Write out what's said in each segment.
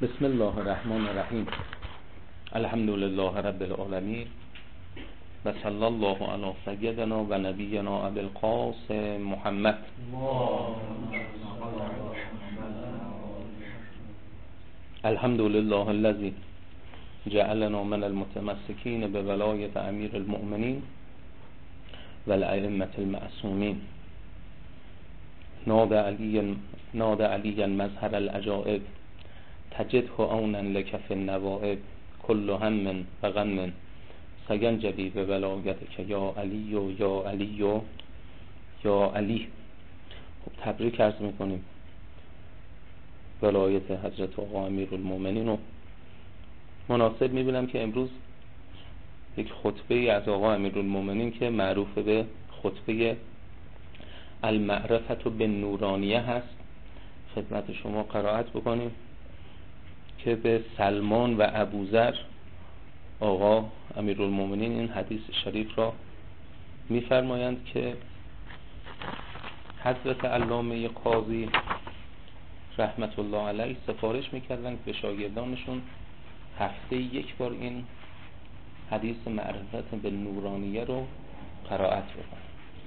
بسم الله الرحمن الرحیم. الحمد لله رب العالمین و صلی الله علی سیدنا و نبینا ابی القاسم محمد. الحمد لله الذی جعلنا من المتمسکین بولایت امیر المؤمنین و الائمة المعصومین. ناد علی مظهر العجائب تجده عونا لك في النوائب. كل هم و غم سینجلی به ولایتک یا علی و یا علی و یا علی. خب تبریک عرض میکنیم ولایت حضرت آقا امیرالمؤمنین رو. مناسب میبینم که امروز یک خطبه از آقا امیرالمؤمنین که معروف به خطبه المعرفة بالنورانیه هست خدمت شما قرائت بکنیم که به سلمان و ابوذر آقا امیرالمؤمنین این حدیث شریف را میفرمایند که حضرت علامه قاضی رحمت الله علیه سفارش میکردند به شاگردانشون هفته یک بار این حدیث معرفت به نورانیه رو قرائت بکنن.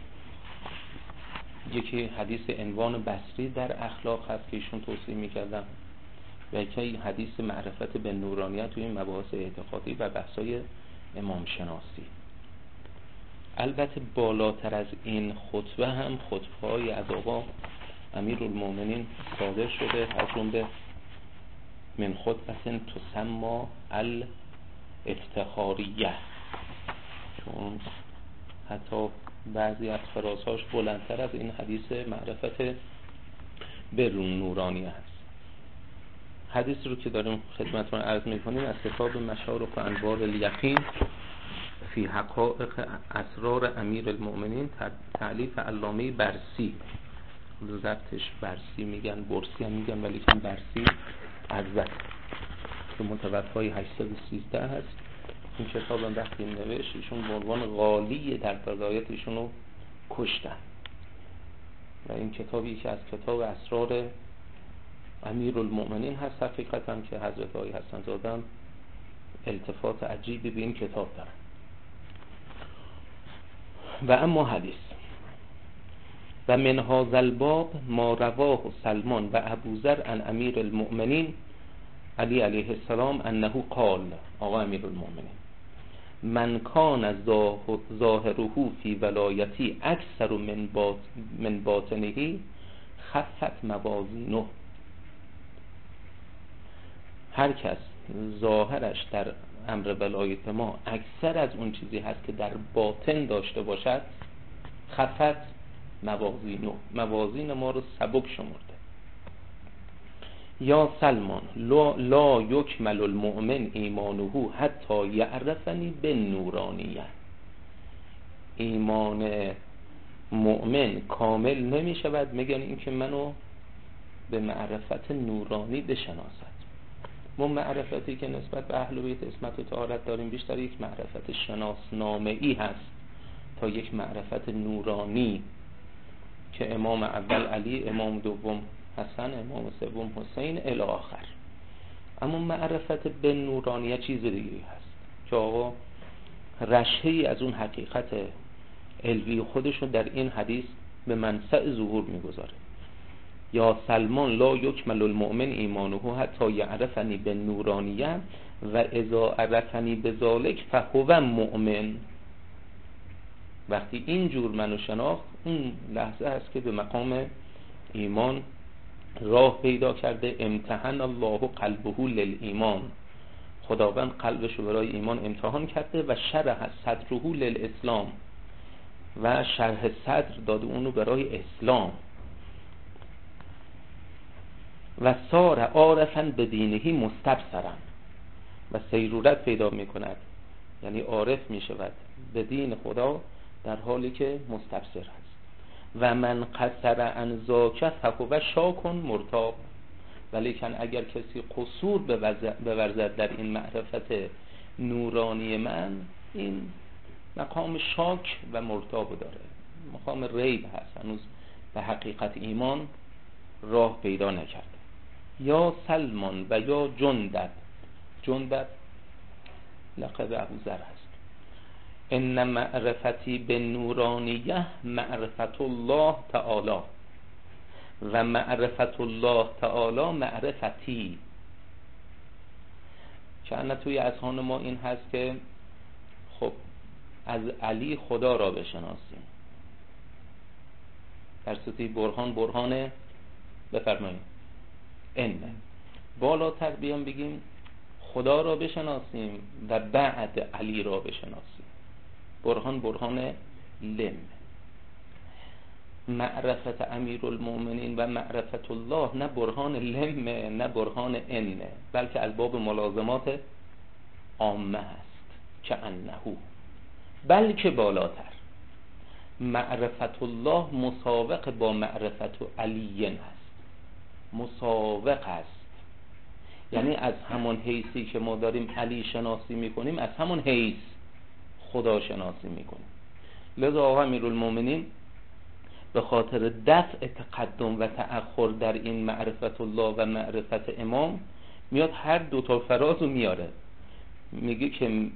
یکی حدیث عنوان بصری در اخلاق هست که ایشون توصیه میکردن و یکی حدیث معرفت به نورانیه توی مباحث اعتقادی و بحثای امام شناسی. البته بالاتر از این خطبه هم خطبه‌های از آقا امیرالمؤمنین صادر شده، از جمله من خطبه تسمى الافتخاریه، چون حتی بعضی از فرازهاش بلندتر از این حدیث معرفت به نورانیه هست. حدیث رو که داریم خدمتتون عرض میکنیم از کتاب مشارق و انوار الیقین فی حقائق اسرار امیرالمؤمنین تألیف علامه برسی. ضبطش برسی میگن، برسی هم میگن، ولی که برسی عزت که متوفای 813 هست. این کتاب هم وقتی نوشت ایشون به عنوان غالی در قضایت ایشون رو کشتن و این کتابی که از کتاب اسرار امیرالمؤمنین هست. حقیقتا که حضرت آقای حسن زاده هم التفات عجیبی به این کتاب دارن. و اما حدیث و من هذا الباب ما رواه سلمان و ابوذر عن امیرالمؤمنین علی علیه السلام انه قال. آقا امیرالمؤمنین من کان ظاهره فی ولایتی اکثر من باطنه خفت موازینه. هر کس ظاهرش در امر ولایت ما اکثر از اون چیزی هست که در باطن داشته باشد، خفت موازینه، موازین ما رو سبک شمرده. یا سلمان لا یکمل المؤمن ایمانه حتی یعرفنی بالنورانیه. ایمان مؤمن کامل نمی شود مگر اینکه منو به معرفت نورانی بشناسد. ما معرفتی که نسبت به اهل بیت عصمت و طهارت داریم بیشتر یک معرفت شناسنامه‌ای هست تا یک معرفت نورانی که امام اول علی، امام دوم حسن، امام سوم حسین الی آخر. اما معرفت به نورانیه چیز دیگری هست که آقا رشحه‌ای از اون حقیقت علوی خودشون در این حدیث به منصع ظهور میگذاره. یا سلمان لا یکمل المؤمن ایمانه حتی یعرفنی بالنورانیه و اذا عرفنی بذالک فهو مؤمن. وقتی اینجور منو شناخت اون لحظه هست که به مقام ایمان راه پیدا کرده. امتحن الله قلبه للایمان. خداوند قلبش رو برای ایمان امتحان کرده و شرح صدره للاسلام و شرح صدر داده اونو برای اسلام. و صار عارفا بدینه مستبصرا و سیرورت پیدا میکند، یعنی عارف میشود به دین خدا در حالی که مستبصر هست. و من قصر عن ذاک فهو شاک مرتاب. ولیکن اگر کسی قصور بورزد در این معرفت نورانی من، این مقام شاک و مرتاب داره، مقام ریب هست، هنوز به حقیقت ایمان راه پیدا نکرده. یا سلمان و یا جندب. جندب لقب ابوذر هست. ان معرفتی به نورانیه معرفت الله تعالی و معرفت الله تعالی معرفتی. چند توی اذهان ما این هست که خب از علی خدا را بشناسیم، در صورتی برهان بفرمایید ان بالاتر بیام بگیم خدا را بشناسیم و بعد علی را بشناسیم. برهان لم. معرفت امیرالمومنین و معرفت الله نه برهان لم نه برهان ان، بلکه الباب ملازمات عامه هست که انهو، بلکه بالاتر معرفت الله مساوق با معرفت علی هست. مساوق است، یعنی از همون حیثی که ما داریم علی شناسی میکنیم از همون حیث خدا شناسی میکنیم. لذا آقا امیرالمومنین به خاطر دفع تقدم و تأخر در این معرفت الله و معرفت امام میاد هر دو تا فراز رو میاره، میگه که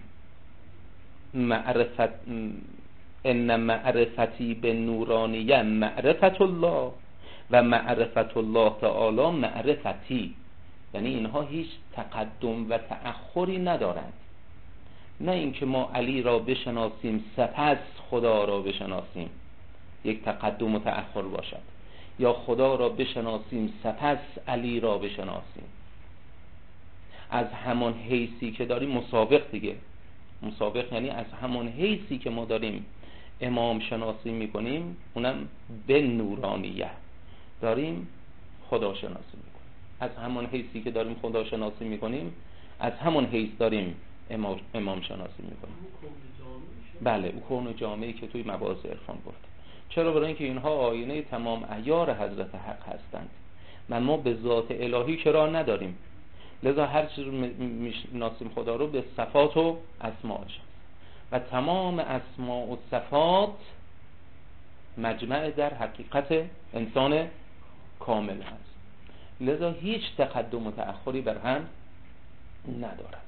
معرفت ان معرفتی به نورانیه معرفت الله و معرفت الله تعالی معرفتی، یعنی اینها هیچ تقدم و تأخری ندارند. نه اینکه ما علی را بشناسیم سپس خدا را بشناسیم یک تقدم و تأخر باشد، یا خدا را بشناسیم سپس علی را بشناسیم. از همان حیثی که داریم مسابق دیگه، مسابق یعنی از همان حیثی که ما داریم امام شناسی میکنیم اونم به نورانیه داریم خدا شناسی میکنیم. از همان حیثی که داریم خدا شناسی میکنیم از همان حیث داریم امام شناسی میکنیم. بله، او کون جامعی که توی مباحث عرفان گفت. چرا؟ برای اینکه اینها آینه تمام عیار حضرت حق هستند و ما به ذات الهی چرا نداریم. لذا هر چیز رو میشناسیم خدا رو به صفات و اسماءش و تمام اسماء و صفات مجمع در حقیقت انسان کامل هست. لذا هیچ تقدم و تأخری بر هم ندارد.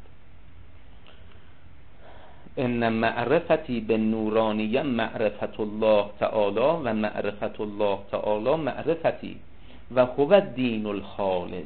ان معرفتی به نورانیه معرفت الله تعالی و معرفت الله تعالی معرفتی و هو الدین الخالص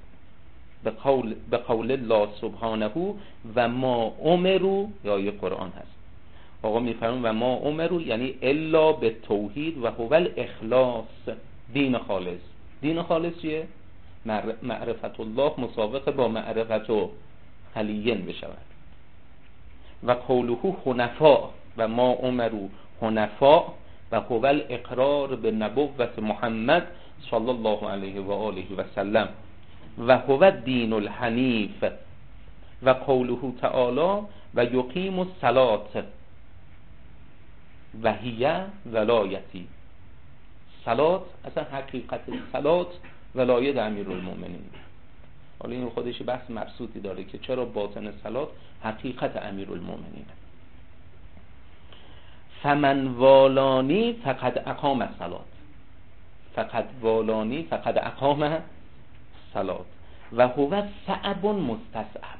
به قول الله سبحانه و ما امروا، یا یه قرآن هست آقا میفرمون و ما امروا یعنی الا به توحید و هو الاخلاص، دین خالص. دین خالص چیه؟ معرفت الله مسابقه با معرفت علیین بشود. و قوله حنفاء و ما امروا حنفاء و هو الاقرار به نبوت محمد صلی الله علیه و آله و سلم و هو الدین الحنیف. و قوله تعالی و یقیم الصلاة و هی ولایتی. صلات اصلا حقیقت صلات ولایت امیرالمومنین. حالا این خودش بحث مبسوطی داره که چرا باطن صلات حقیقت امیرالمومنین. فمن والانی فقد اقام الصلات، فقد والانی فقد اقام الصلات و هو صعب مستصعب.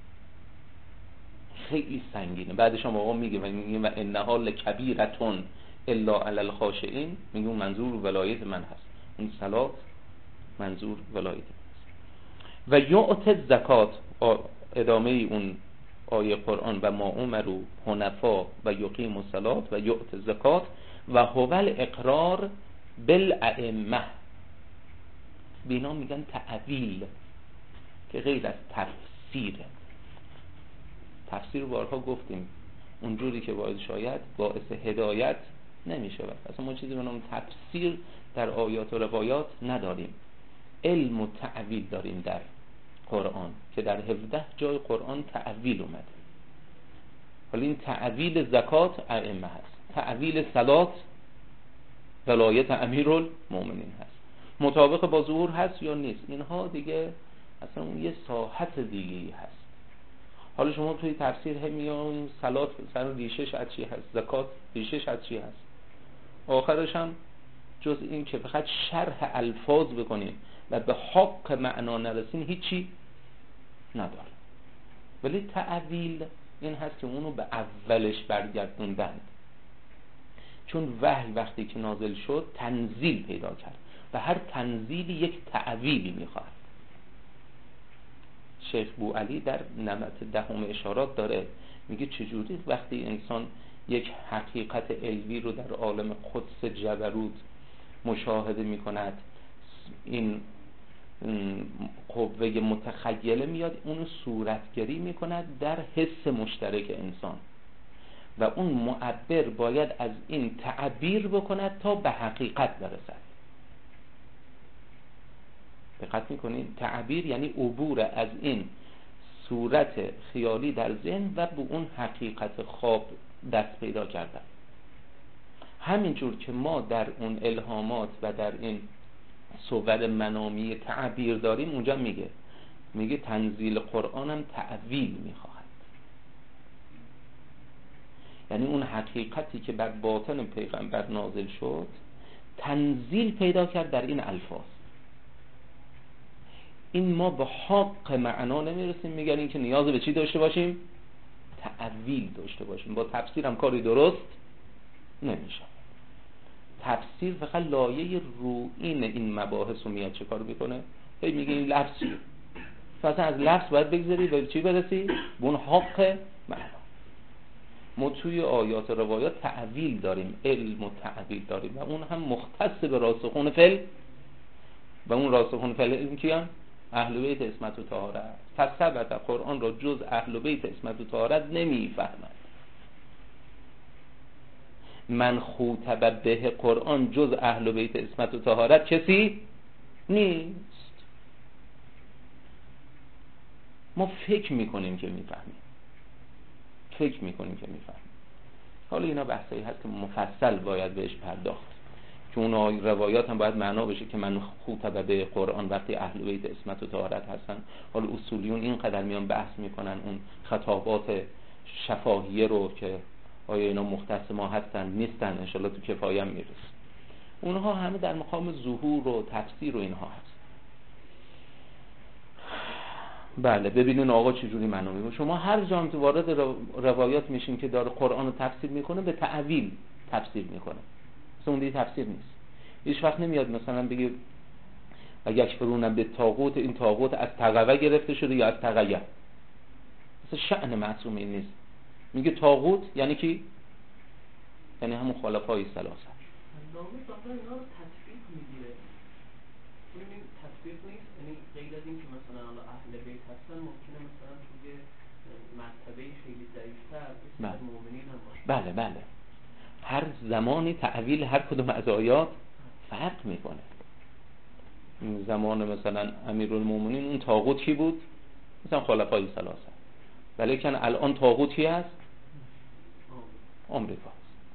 خیلی سنگینه. بعدش هم آقا میگه و انها لکبیرتون الا علی الخاشعین، میگه اون منظور ولایت من هست، اون صلات منظور ولایت من هست. و یعط زکات، ادامه اون آیه قرآن و ما امروا حنفاء و یقیم الصلاة و یعط زکات و هو الاقرار بالائمه. بینا میگن تعویل که غیر از تفسیره. تفسیر بارها گفتیم اونجوری که باید شاید باعث هدایت نمیشه. اصلا ما چیزی به نام تفسیر در آیات و روایات نداریم. علم و تعویل داریم در قرآن که در 17 جای قرآن تعویل اومده. حالا این تعویل زکات ائمه هست، تعویل صلات ولایت امیرالمومنین هست. مطابق با ظهور هست یا نیست، اینها دیگه اصلا اون یه ساحت دیگه‌ای هست. حالا شما توی تفسیر همیون صلات مثلا ریشش از چی هست، زکات ریشش از چی هست، آخرش هم جز این که فقط شرح الفاظ بکنیم و به حق معنا نرسیم هیچی نداره. ولی تعویل این هست که اونو به اولش برگردوندن، چون وحی وقتی که نازل شد تنزیل پیدا کرد و هر تنزیلی یک تعویلی میخواد. شیخ بوعلی در نمط دهم اشارات داره، میگه چجوری وقتی انسان یک حقیقت علوی رو در عالم قدس جبروت مشاهده میکند، این قوه متخیله میاد اونو صورتگری میکند در حس مشترک انسان و اون معبر باید از این تعبیر بکند تا به حقیقت برسد. دقت میکنین؟ تعبیر یعنی عبور از این صورت خیالی در ذهن و به اون حقیقت خواب دست پیدا کردن. همینجور که ما در اون الهامات و در این صور منامی تعبیر داریم، اونجا میگه تنزیل قرآن هم تعویل میخواهد، یعنی اون حقیقتی که بر باطن پیغمبر نازل شد تنزیل پیدا کرد در این الفاظ. این ما به حق معنا نمیرسیم، میگن این که نیاز به چی داشته باشیم؟ تعویل داشته باشیم. با تفسیر هم کاری درست نمیشه. تفسیر فقط لایه روئین این مباحث رو میاد چه کار میکنه؟ هی میگه این لفظ چیه؟ فقط از لفظ باید بگذاری به چی برسی؟ به اون حق معنا. ما توی آیات روایات تعویل داریم، علم و تعویل داریم و اون هم مختص به راسخون فعل و اون راسخون فعل این کیان؟ اهل بیت عصمت و طهارت. پس ثبت قرآن را جز اهل بیت عصمت و طهارت نمیفهمند. من خوطب به قرآن جز اهل بیت عصمت و طهارت کسی نیست. ما فکر میکنیم که میفهمیم، حالا اینا بحثایی هست که مفصل باید بهش پرداخت، که اون روایات هم باید معنا بشه که من خوطب به قرآن وقتی اهل بیت عصمت و طهارت هستن. حالا اصولیون اینقدر میان بحث میکنن اون خطابات شفاهیه رو که آیا اینا مختص ما هستن نیستن، انشالله تو کفایه هم میرسه. اونها همه در مقام ظهور و تفسیر و اینها هست. بله ببینین آقا چجوری معنا میگه. شما هر جا هم تو وارد روایات میشین که داره قرآن رو تفسیر میکنه به تعویل تفسیر میکنه، مثلا اون دیگه تفسیر نیست. هیچ وقت نمیاد مثلا بگه و یکفرون به طاغوت، این طاغوت از تقوی گرفته شده یا از تقیه، مثلا شأن معصوم این نیست. میگه طاغوت یعنی کی؟ یعنی همون خلفای ثلاثه. نامی صاحب اینا رو تطبیق میگیره. این تطبیق نیست، یعنی غیر از این که مثلا اهل بیت هستن ممکنه مثلا توی مرتبه خیلی ضعیف‌تر مثل مؤمنین هم باشه. بله هر زمانی تعویل هر کدوم از آیات فرق میکنه. زمان مثلا امیرالمومنین اون طاغوت کی بود؟ مثلا خلفای ثلاثه. ولیکن الان طاغوت کی هست؟ آمریکا.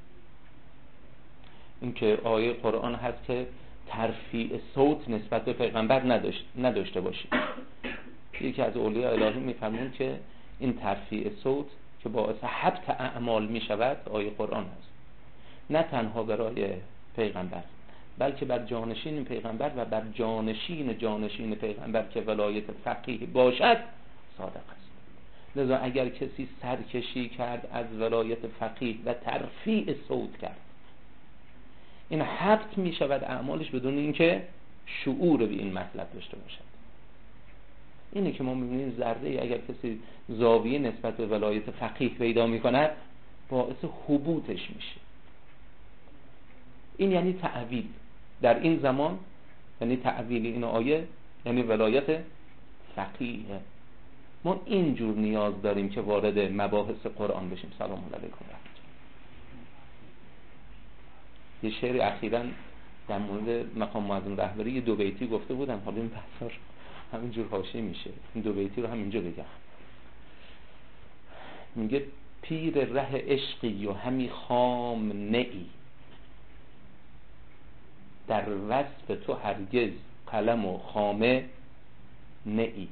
این که آیه قرآن هست که ترفیع صوت نسبت به پیغمبر نداشته باشید. یکی از اولیاء الهی میفرمون که این ترفیع صوت که باعث حبط اعمال میشود آیه قرآن هست، نه تنها برای پیغمبر بلکه بر جانشین پیغمبر و بر جانشین پیغمبر که ولایت فقیه باشد صادق است. لذا اگر کسی سرکشی کرد از ولایت فقیه و ترفیع صوت کرد، این حبط می شود اعمالش بدون اینکه شعور به این مطلب داشته باشد. اینه که ما می‌بینیم ذره اگر کسی زاویه نسبت به ولایت فقیه پیدا می‌کند باعث حبوطش میشه. این یعنی تعویل در این زمان، یعنی تعویل این آیه یعنی ولایت فقیه. ما اینجور نیاز داریم که وارد مباحث قرآن بشیم. سلام علیکم. یه شعر اخیراً در مورد مقام معظم رهبری یه دو بیتی گفته بودم، حالا این بحثا همینجور حاشیه میشه. این دو بیتی رو همینجا بگم. میگه پیر ره عشقی و همی خام نئی، در وصف تو هرگز قلم و خامه نئی،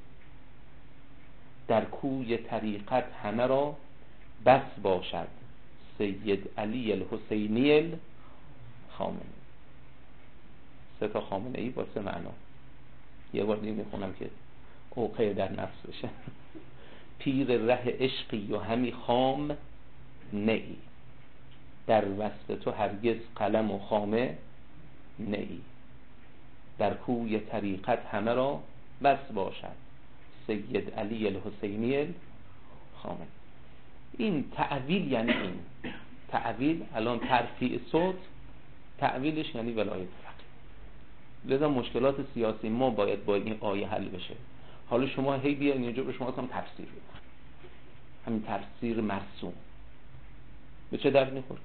در کوی طریقت همه را بس باشد، سید علی الحسینی الخامنه‌ای. سه تا خامنه‌ای با سه معنا. یه بار دیگه میخونم که اوقع در نفس بشه. پیر ره عشقی و همی خام نئی، در وصف تو هرگز قلم و خامه نئی، در کوی طریقت همه را بس باشد، سید علی الحسینی الخامنه‌ای. این تعویل یعنی این تعویل، الان ترفیع صوت تعویلش یعنی ولایت فقیه. لذا مشکلات سیاسی ما باید با این آیه حل بشه. حالا شما هی بیاین اینجا به شما هم تفسیر بدن، همین تفسیر مرسوم به چه درد میخوره؟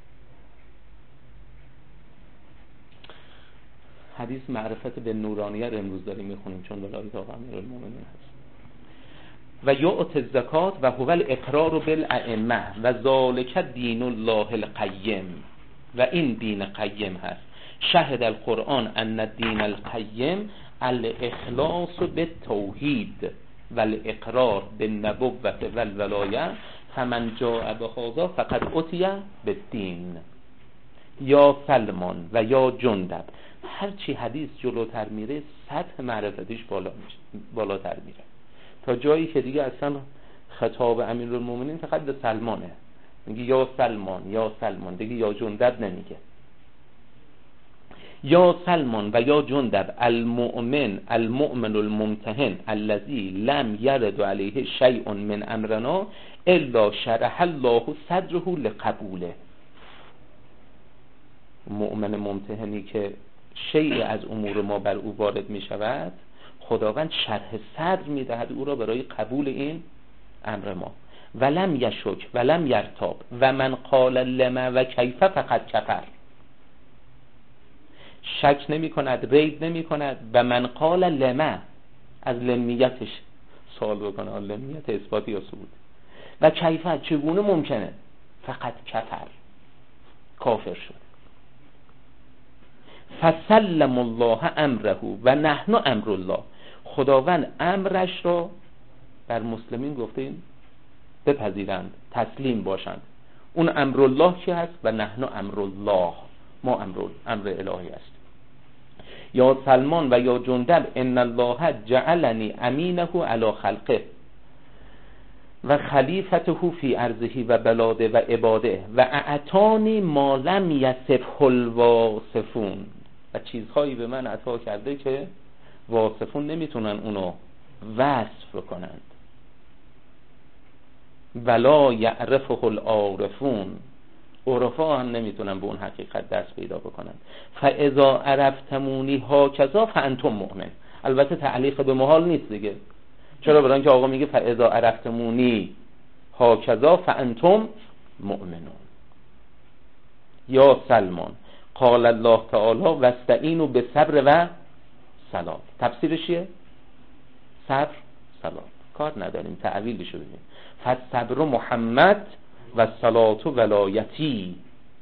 حدیث معرفت به نورانیه رو امروز داریم میخونیم، چون ولایت آقا امیرالمومنین هست. و یعط الزکات و هو الاقرار بالائمه و ذالک دین الله القیم، و این دین قیم هست. شهد القرآن ان الدین القیم الاخلاص بالتوحید و الاقرار بالنبوة و الولایه، فمن جاء بهذا فقد اتی بالدین. یا سلمان و یا جندب، هرچی حدیث جلوتر میره سطح معرفتش بالاتر میره، تا جایی که دیگه اصلا خطاب امیرالمومنین فقط به سلمانه، میگه یا سلمان یا سلمان، دیگه یا جندب نمیگه. یا سلمان و یا جندب المؤمن الممتحن الذي لم يرد عليه شيء من امرنا الا شرح الله صدره لقبوله. مؤمن ممتحنی که شیء از امور ما بر او وارد می شود، خداوند شرح صدر می دهد او را برای قبول این امر ما. ولم یشک ولم یرتاب و من قال لما و کیف فقط کفر. شک نمی کند، ریب نمی کند. و من قال لما، از لمیتش سوال بکنه، لمیت اثباتی یا ثبوت. و کیف، چگونه ممکنه؟ فقط کفر، کافر شد. فسلم الله امره و نحن امر الله، خداوند امرش را بر مسلمین گفتیم بپذیرند، تسلیم باشند. اون امر الله چی هست؟ و نحن امر الله، ما امر الهی است. یا سلمان و یا جندب ان الله جعلنی امینه علی خلقه و خلیفته فی ارضه و بلاده و عباده و اعطانی ما لم یصفه الواصفون، و چیزهایی به من عطا کرده که واصفون نمیتونن اونو وصف کنند. ولا یعرفه العارفون، عرفا هم نمیتونن به اون حقیقت دست پیدا بکنن. فاذا عرفتمونی هاکذا فانتم مؤمن. البته تعلیق به محال نیست دیگه، چرا؟ برای اینکه آقا میگه فاذا عرفتمونی هاکذا فانتم مؤمنون. یا سلمان قال الله تعالی واستعینوا بالصبر و صلات. تفسیرش چیه؟ صبر صلات، کار نداریم، تعویلش رو ببینیم. فالصبر محمد و صلات ولایتی،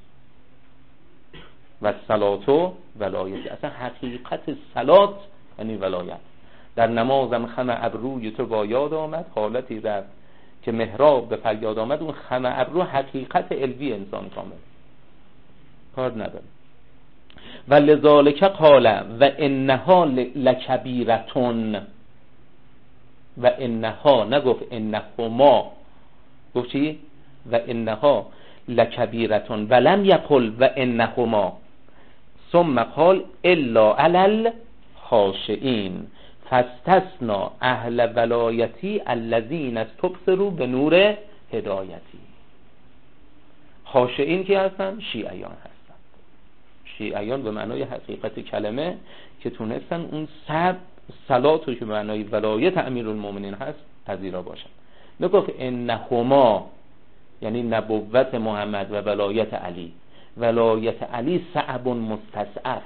و صلات ولایتی. اصلا حقیقت صلات یعنی ولایت. در نمازم خم ابروی تو با یاد آمد، حالتی رفت که محراب به فریاد آمد. اون خم ابرو حقیقت علوی انسان کامل، کار نداره. و لذالک قال و انها لکبیرتون، و انها، نگفت انهما، گفت چی؟ و انها لکبیرتون ولم یقل و انهما، ثم قال الا علی الخاشعین فاستثنا اهل ولایتی الذین استبصروا به نور هدایتی. خاشعین کی هستن؟ شیعیان هستن. شیعیان به معنای حقیقت کلمه که تونستن اون صلاتو که به معنای ولایت امیرالمومنین هست پذیرا باشن. نگفت انهما یعنی نبوت محمد و ولایت علی. ولایت علی صعب مستصعب.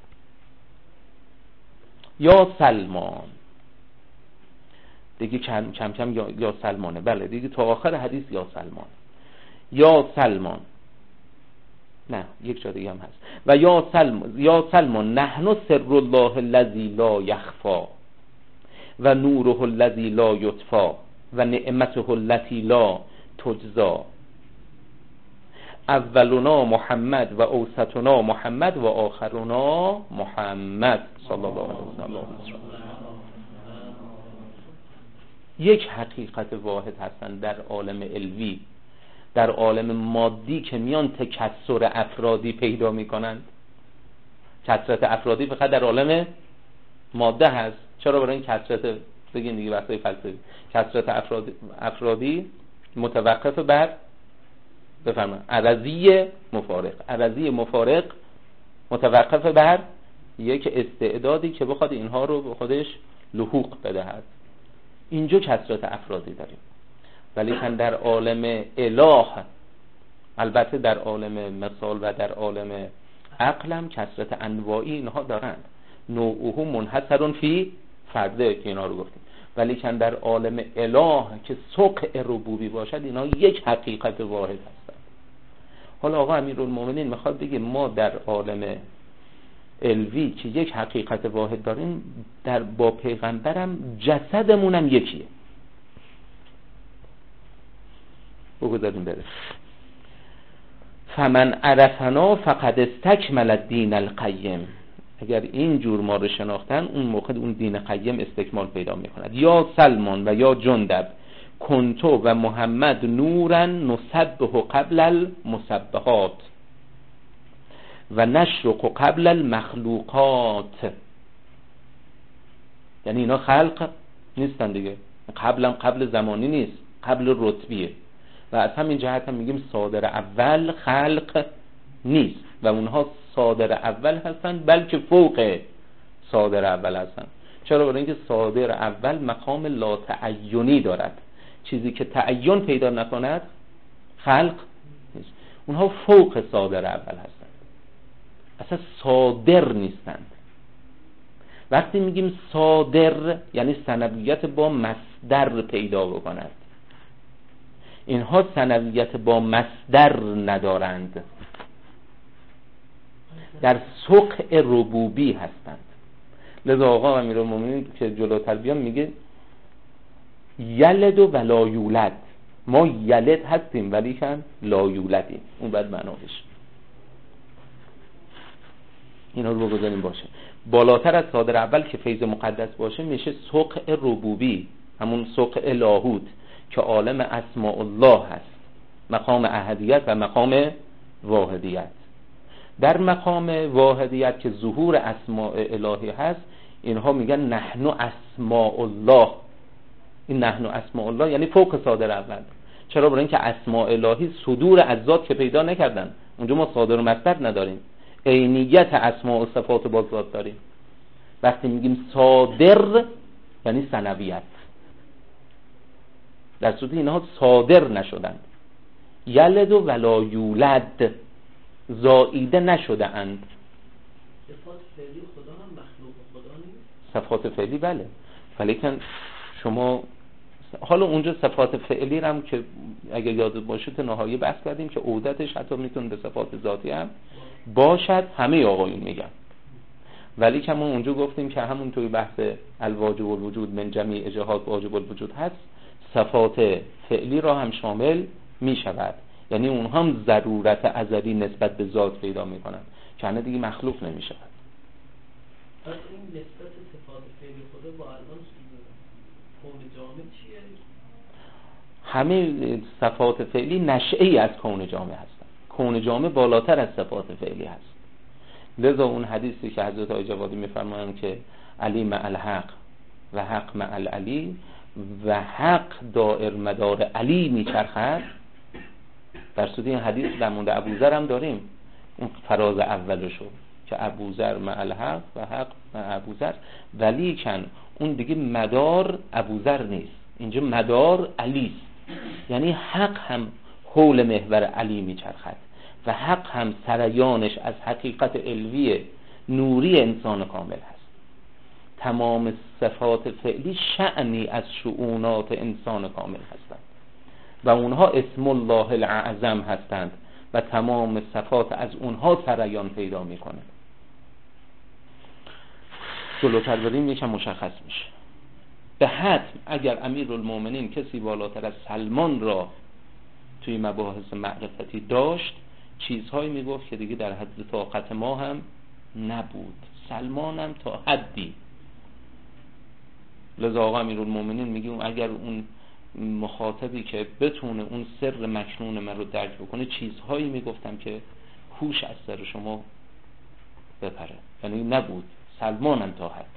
یا سلمان، دیگه کم کم یا سلمانه، بله دیگه تا آخر حدیث یا سلمان. یا سلمان، نه یک جا دیگه هم هست. و یا سلمان نحن سر الله الذی لا یخفا و نوره الذی لا یطفا و نعمته التي لا تجزا. اولنا محمد و اوسطنا محمد و آخرنا محمد صلی الله علیه و سلم. یک حقیقت واحد هستند در عالم علوی، در عالم مادی که میان تکثر افرادی پیدا میکنند. کثرت افرادی فقط در عالم ماده هست. چرا؟ برای این کثرت، بگین دیگه بحثای فلسفی، کثرت افرادی متوقف بر، بفرمایید، عرضی مفارق. عرضی مفارق متوقف بر یک استعدادی که بخواد اینها رو به خودش لحوق بدهد. اینجا کثرت افرادی داریم. ولی که در عالم اله، البته در عالم مثال و در عالم عقلم کثرت انواعی اینها دارند. نوعه منحصر فی فرده که اینا رو گفتیم. ولی که در عالم اله که سقع ربوبی باشد، اینا یک حقیقت واحد هستند. حالا آقا امیرالمومنین میخواد بگه ما در عالم علوی که یک حقیقت واحد داریم، در با پیغمبرم جسدمونم یکیه. بگذاریم بره. فمن عرفنا فقد استکمل الدین القیم. اگر این جور ما رو شناختن، اون موقع اون دین قیم استکمال پیدا میکند. یا سلمان و یا جندب کنتو و محمد نورا نسبه قبل المسبحات و نشرق قبل المخلوقات. یعنی اینا خلق نیستن دیگه، قبل زمانی نیست، قبل رتبیه. و از همین جهت هم میگیم صادر اول خلق نیست و اونها صادر اول هستن، بلکه فوق صادر اول هستن. چرا؟ برای اینکه صادر اول مقام لا تعینی دارد. چیزی که تعین پیدا نکند خلق نیست. اونها فوق صادر اول هستن، اصلا صادر نیستند. وقتی میگیم صادر یعنی ثنویت با مصدر پیدا بکند. اینها ثنویت با مصدر ندارند، در سقع ربوبی هستند. لذا آقا امیرالمومنین که جلوتر بیان میگه یلد و لا یولد. ما یلد هستیم ولی کن لا یولدیم. اون بعد معنا بشه. اینا رو بگذاریم باشه. بالاتر از صادر اول که فیض مقدس باشه میشه سقع ربوبی، همون سقع لاهوت که عالم اسماء الله هست، مقام احدیت و مقام واحدیت. در مقام واحدیت که ظهور اسماء الهی هست، اینها میگن نحن اسماء الله. این نحن اسماء الله یعنی فوق صادر اول. چرا؟ برای اینکه اسماء الهی صدور از ذات که پیدا نکردن. اونجا ما صادر و مصدر نداریم، عینیت اسماء و صفات با ذات داریم. وقتی میگیم صادر یعنی ثنویت، در صورتی اینها صادر نشدند. یلد و ولا یولد، زائیده نشده اند. صفات فعلی خدا هم مخلوق خدا نیست؟ صفات فعلی بله، ولیکن شما حالا اونجا صفات فعلی هم که اگر یاد باشه تو نهایی بحث کردیم که عودتش حتی میتونه به صفات ذاتی هم باشد. همه آقایون میگن، ولی که ما اونجا گفتیم که همون توی بحث الواجب الوجود من جمیع جهات واجب الوجود هست، صفات فعلی را هم شامل می شود. یعنی اونها هم ضرورت ازلی نسبت به ذات پیدا می کنند که هنه دیگه مخلوق نمی شود. پس این نسبت صفات فعلی خدا با الان کون جامع چیه؟ همه صفات فعلی نشئی از کون جامع هستند. کون جامع بالاتر از صفات فعلی هست. لذا اون حدیثی که حضرت آقای جوادی میفرمایند که علی مع الحق و حق مع العلی و حق دائر مدار علی میچرخد، در صورت این حدیث در مورد ابوذر هم داریم، اون فراز اولشو که ابوذر مع الحق و حق مع ابوذر، ولی کن اون دیگه مدار ابوذر نیست، اینجا مدار علی است. یعنی حق هم حول محور علی میچرخد و حق هم سریانش از حقیقت علوی نوری انسان کامل هست. تمام صفات فعلی شأنی از شؤونات انسان کامل هستند و اونها اسم الله الاعظم هستند و تمام صفات از اونها سریان پیدا می کنند. جلوتر بریم یکم مشخص میشه. به حتم اگر امیرالمومنین کسی بالاتر از سلمان را توی مباحث معرفتی داشت، چیزهایی میگفت که دیگه در حد طاقت ما هم نبود. سلمان هم تا حدی لذا آقا امیرالمومنین میگه اگر اون مخاطبی که بتونه اون سر مکنون من رو درک بکنه، چیزهایی میگفتم که هوش از سر شما بپره. یعنی نبود سلمانم تا حدی.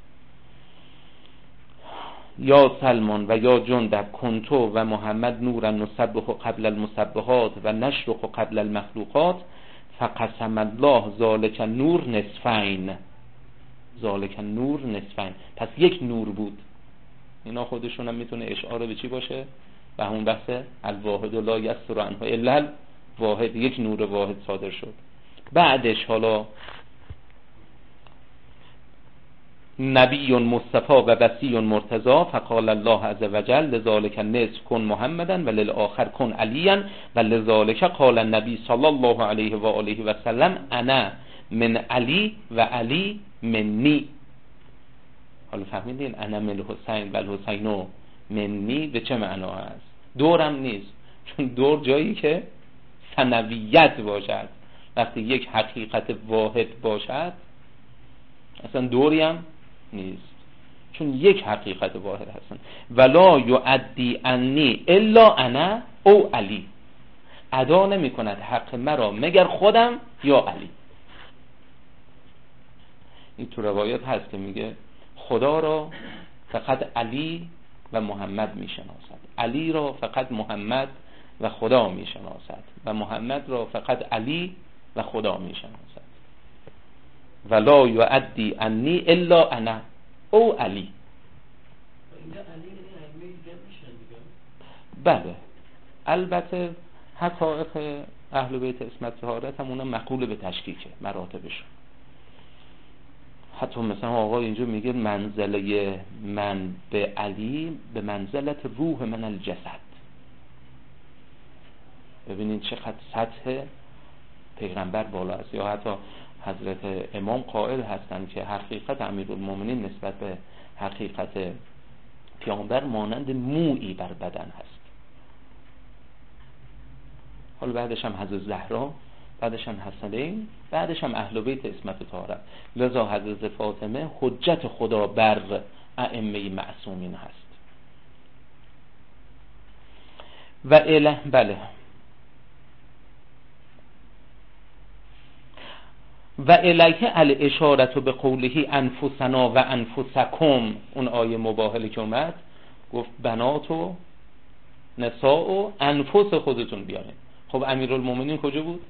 یا سلمان و یا جندب کنتو و محمد نورا نسبح قبل المسبحات و نشرح قبل المخلوقات فقسم الله ذالک نور نصفین. ذالک نور نصفین، پس یک نور بود. اینا خودشون هم میتونه اشاره به چی باشه؟ و همون بحث الواحد لا یستر عنه الا الواحد، یک نور واحد صادر شد. بعدش حالا نبی مصطفی و وصی مرتضی فقال الله عز وجل لذالک النصف کن محمدا و للآخر کن علیا و لذالک قال النبی صلی الله علیه و آله و سلم انا من علی و علی منی. حالا فهمیدین انا من الحسین و الحسین منی به چه معنا است؟ دورم نیست، چون دور جایی که ثنویت باشد. وقتی یک حقیقت واحد باشد اصلا دوری هم نیست، چون یک حقیقت واحد هستن. ولا یؤدی انی الا انا او علی، ادا نمی کند حق مرا مگر خودم یا علی. این تو روایت هست که میگه خدا را فقط علی و محمد میشناسد، علی را فقط محمد و خدا میشناسد و محمد را فقط علی و خدا میشناسد. ولا یؤدی انی الا انا او علی. بله البته حقایق اهل بیت عصمت طهارت هم اونم مقوله به تشکیکه مراتبشون. حتی مثلا آقا اینجا میگه منزله من به علی به منزلت روح من الجسد. ببینید چقدر سطح پیغمبر بالا است. یا حتی حضرت امام قائل هستند که حقیقت امیرالمومنین نسبت به حقیقت پیامبر مانند مویی بر بدن هست. حالا بعدش هم حضرت زهرا، بعدش هم حسنین، بعدش هم اهل بیت عصمت طهارت. لذا حضرت فاطمه حجت خدا بر ائمه معصومین هست. و بله و الیه الاشارت به قوله انفسنا و انفسکم، اون آیه مباهله که اومد گفت بنات و نساء و انفس خودتون بیارین. خب امیرالمومنین کجا بود؟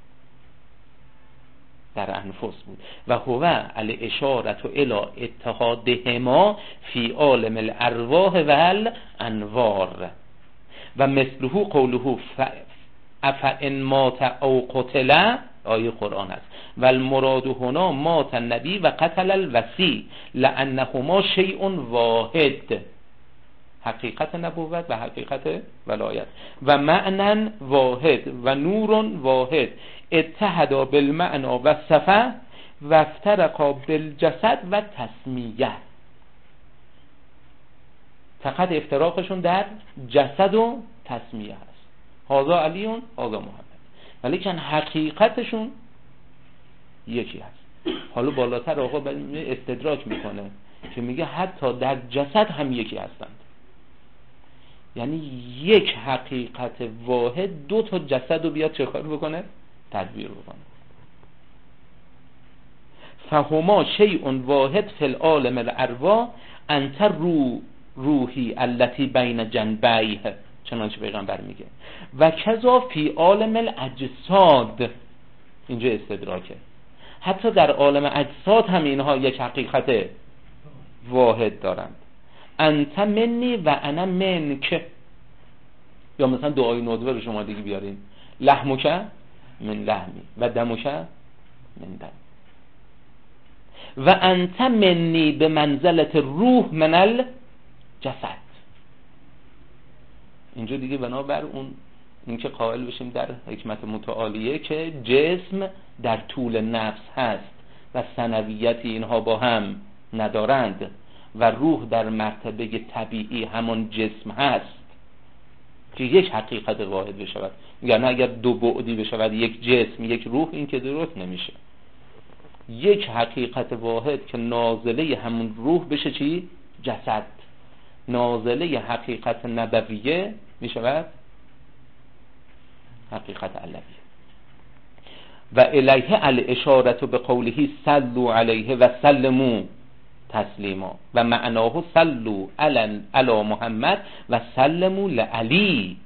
در انفس بود. و هو الاشارت الی اتحادهما فی عالم الارواح و الانوار و مثله قوله افئن مات او قتل، آیه قرآن است. و المراد هنا مات النبی و قتل الوصی لانهما شیء واحد، حقیقت نبوت و حقیقت ولایت و معنی واحد و نور واحد اتحدا بالمعنا و صفه و افترقا بالجسد و تسمیه. فقط افتراقشون در جسد و تسمیه هست. هذا علیون هذا محمد، ولیکن حقیقتشون یکی هست. حالا بالاتر آقا استدراک میکنه که میگه حتی در جسد هم یکی هستند. یعنی یک حقیقت واحد دو تا جسد رو بیاد چه کار بکنه؟ تدبیر بکنه. فهما شیء واحد فی العالم الارواح انت روحی التي بین جنبیه، چنانچه پیغمبر میگه. و کذا فی عالم الاجساد، اینجا استدراکه، حتی در عالم اجساد هم اینها یک حقیقت واحد دارند. انت منی و انا منک. یا مثلا دعای ندبه رو شما دیگه بیارین، لحمک من لحمی و دمک من دم و انت منی به منزلت روح من الجسد. اینجا دیگه بنابر این که قائل بشیم در حکمت متعالیه که جسم در طول نفس هست و ثنویتی اینها با هم ندارند و روح در مرتبه طبیعی همان جسم هست که یک حقیقت واحد بشود. یعنی اگر دو بعدی بشود، یک جسم یک روح، این که درست نمیشه. یک حقیقت واحد که نازله همون روح بشه چی؟ جسد، نازله حقیقت نبویه می شود حقیقت علویه. و الیه الاشارت به قوله صلوا علیه و سلموا تسلیما و معناه صلوا علی محمد و سلموا لعلی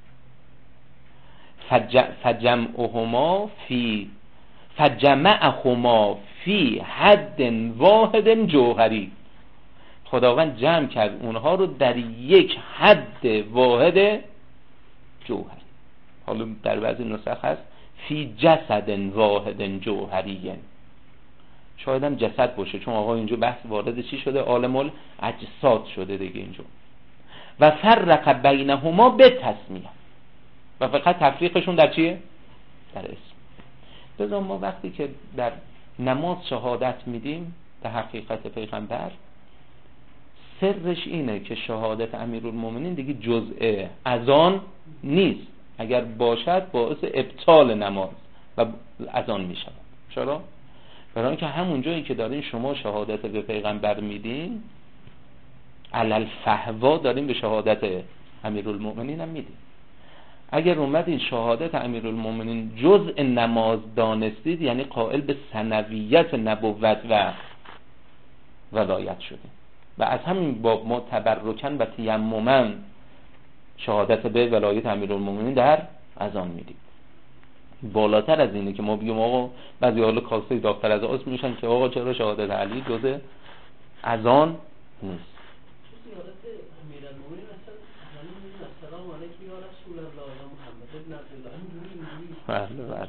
فجمعهما فی حد واحد جوهری. خداوند جمع کرد اونها رو در یک حد واحد جوهری. حالا در بعضی نسخ هست فی جسد واحد جوهری، شاید هم جسد باشه، چون آقا اینجا بحث وارد چی شده؟ عالم الاجساد شده دیگه اینجا. و فرق بینهما به تسمیه، و فقط تفریقشون در چیه؟ در اسم. بذار ما وقتی که در نماز شهادت میدیم به حقیقت پیغمبر، سرش اینه که شهادت امیرالمومنین دیگه جزء اذان نیست، اگر باشد باعث ابطال نماز و اذان میشه. چرا؟ برای اینکه همون جایی که دارین شما شهادت به پیغمبر میدین، علل فهوا دارین به شهادت امیرالمومنین هم میدین. اگر اومدین شهادت امیرالمومنین جزء نماز دانستید، یعنی قائل به ثنویت نبوت و ولایت شدین. و از همین باب ما تبرکن و تیممن شهادت به ولایت امیرالمومنین در اذان میدیم. بالاتر از اینه که ما بگیم آقا بعضی حالا کاسه داختر از آس میشن که آقا چرا شهادت علی جزء اذان نیست. شهادت امیرالمومنین اصلا السلام علیکم یا رسول الله یا محمد ابن عبدالله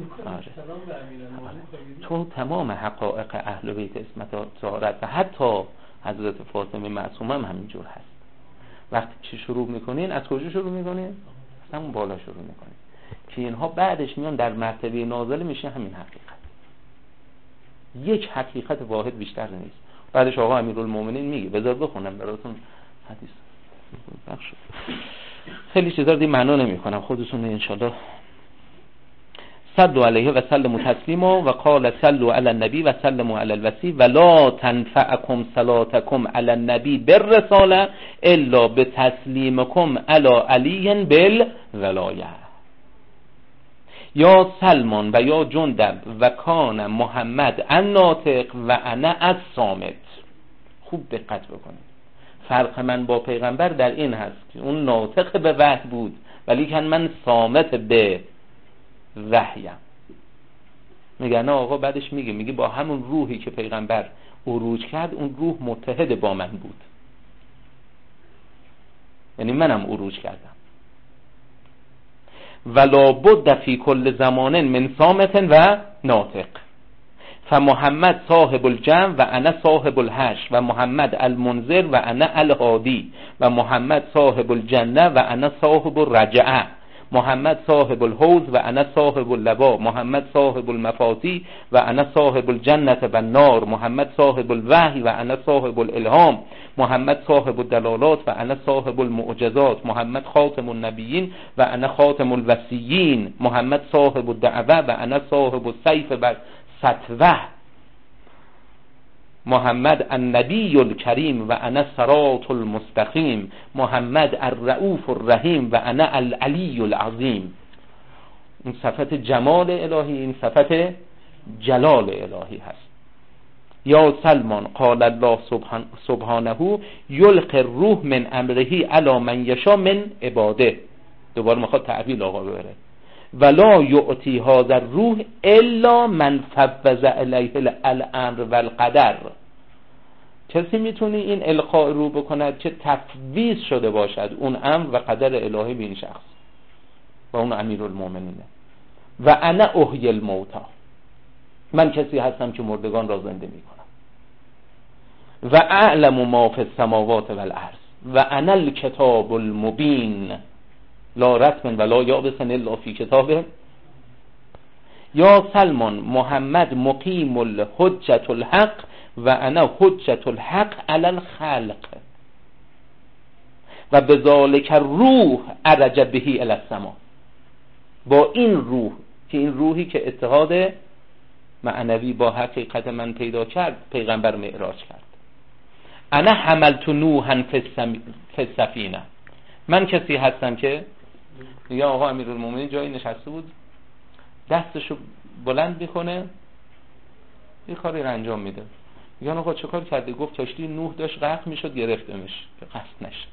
تو تمام حقایق اهل بیت اسمت طهارت و حتی حضرت فاطمه معصومه هم همینجور هست. وقتی که شروع میکنین از کجا شروع میکنین؟ همون بالا شروع میکنین که اینها بعدش میان در مرتبه نازله میشه همین حقیقت. یک حقیقت واحد بیشتر نیست. بعدش آقا امیرالمومنین میگه، بذار بخونم براتون حدیث بخش. خیلی چیزا دیگه معنا نمیکنم، خودتون انشالله. صلوا علیه و سلموا تسلیما و قال صلوا علی النبی و سلموا علی الوصی و لا تنفعکم صلاتکم علی النبی بالرساله الا بتسلیمکم علی علی بالولایه. یا سلمان و یا جندب و کان محمد الناطق و انا الصامت. خوب دقت بکنید، فرق من با پیغمبر در این هست که اون ناطق به وحی بود ولی که من صامت به وحیم. میگه نه آقا، بعدش میگه با همون روحی که پیغمبر عروج کرد اون روح متحد با من بود، یعنی منم عروج کردم. ولا بد فی کل زمان من صامت و ناطق. فمحمد صاحب الجمع و انا صاحب الحشر و محمد المنذر و انا الهادی و محمد صاحب الجنه و انا صاحب الرجعه. محمد صاحب الحوض و انا صاحب اللوا. محمد صاحب المفاتیح و انا صاحب الجنه و النار. محمد صاحب الوحی و انا صاحب الالهام. محمد صاحب الدلالات و انا صاحب المعجزات. محمد خاتم النبیین و انا خاتم الوصیین. محمد صاحب الدعوه و انا صاحب السیف و سطوه. محمد النبی الکریم و انا صراط المستقیم. محمد الرؤوف الرحیم و انا العلی العظیم. این صفت جمال الهی، این صفت جلال الهی هست. یا سلمان قال الله سبحانه یلقی الروح من امره علی من یشاء من عباده. دوباره میخواد تعبیل آقا ببره. ولا یعطی هذا الروح الا من فوض الیه الامر والقدر. کسی میتونه این القاء رو بکند که تفویض شده باشد اون امر و قدر الهی به این شخص و اون امیرالمومنینه. و انا احیی الموتی، من کسی هستم که مردگان را زنده میکنم. و اعلم ما فی السماوات والارض و انا الکتاب المبین لا رتم ولا یابس الا فی کتاب. یا سلمان محمد مقیم الحجت الحق و انا حجت الحق علی الخلق و بذالک روح عرج بهی الی السما. با این روح که این روحی که اتحاد معنوی با حقیقت من پیدا کرد پیغمبر معراج کرد. انا حملت نوحا فی السفینه، من کسی هستم که یا آقا امیرالمومنین جایی نشسته بود دستشو بلند میکنه یه کاری رو انجام میده، یا آقا چه کار کردی؟ گفت کشتی نوح داشت غرق میشد گرفتمش که قصد نشه.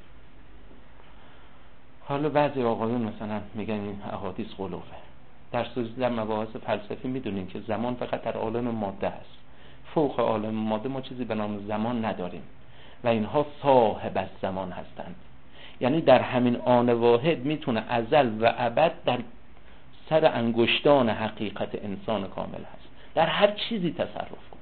حالا بعضی آقایون مثلا میگن این احادیث غلوه. در مباحث فلسفی میدونیم که زمان فقط در عالم ماده است، فوق عالم ماده ما چیزی به نام زمان نداریم و اینها صاحب از زمان هستند. یعنی در همین آن واحد میتونه ازل و ابد در سر انگشتان حقیقت انسان کامل هست، در هر چیزی تصرف کن.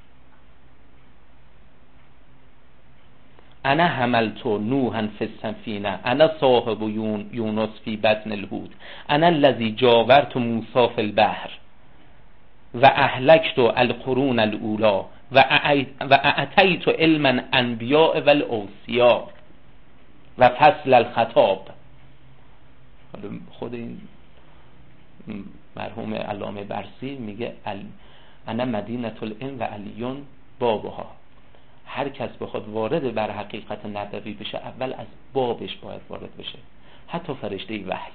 انا حملت نوحا فی السفینه انا صاحب یونس فی بطن الحوت انا الذی جاورت موسی فی البحر و اهلکت القرون الاولی و اعطیت علما انبیاء و الاوصیاء و فصل الخطاب. خود این مرحوم علامه برسی میگه انا مدینه العلم و علیون بابها. هر کس بخواد وارد بر حقیقت نبوی بشه اول از بابش باید وارد بشه، حتی فرشته وحی.